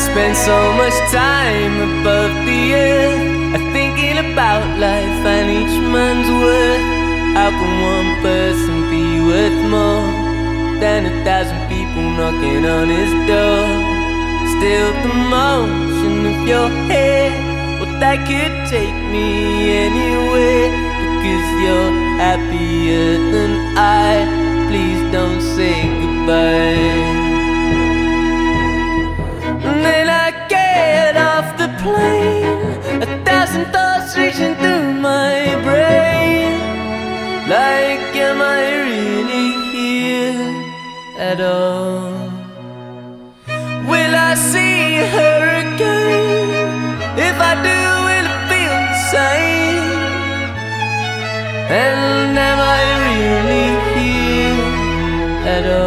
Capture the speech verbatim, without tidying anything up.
spend so much time above the earth, thinking about life and each man's worth. How can one person be worth more than a thousand people knocking on his door? Still the motion of your head, well that could take me anywhere. Because you're happier than I, please don't say goodbye. Then I get off the plane, a thousand thoughts racing through my brain. Like, am I really here at all? Will I see her again? If I do, will it feel the same? And am I really here at all?